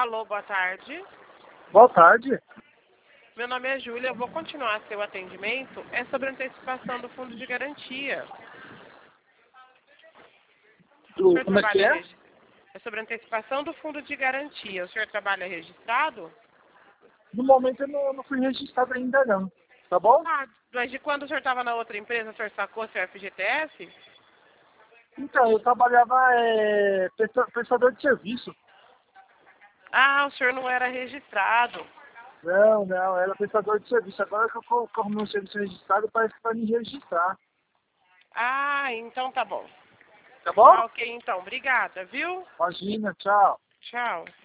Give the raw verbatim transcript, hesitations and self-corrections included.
Alô, boa tarde. Boa tarde. Meu nome é Júlia, eu vou continuar seu atendimento. É sobre antecipação do fundo de garantia. O Do, senhor como é que trabalha é? regi- É sobre antecipação do fundo de garantia. O senhor trabalha registrado? No momento eu não, eu não fui registrado ainda não. Tá bom? Ah, mas de quando o senhor estava na outra empresa, o senhor sacou seu F G T S? Então, eu trabalhava é, presta- prestador de serviço. Ah, o senhor não era registrado. Não, não, era prestador de serviço. Agora que eu co- que eu arrumei o serviço registrado, parece que vai me registrar. Ah, então tá bom. Tá bom? Tá ok, então. Obrigada, viu? Imagina, tchau. Tchau.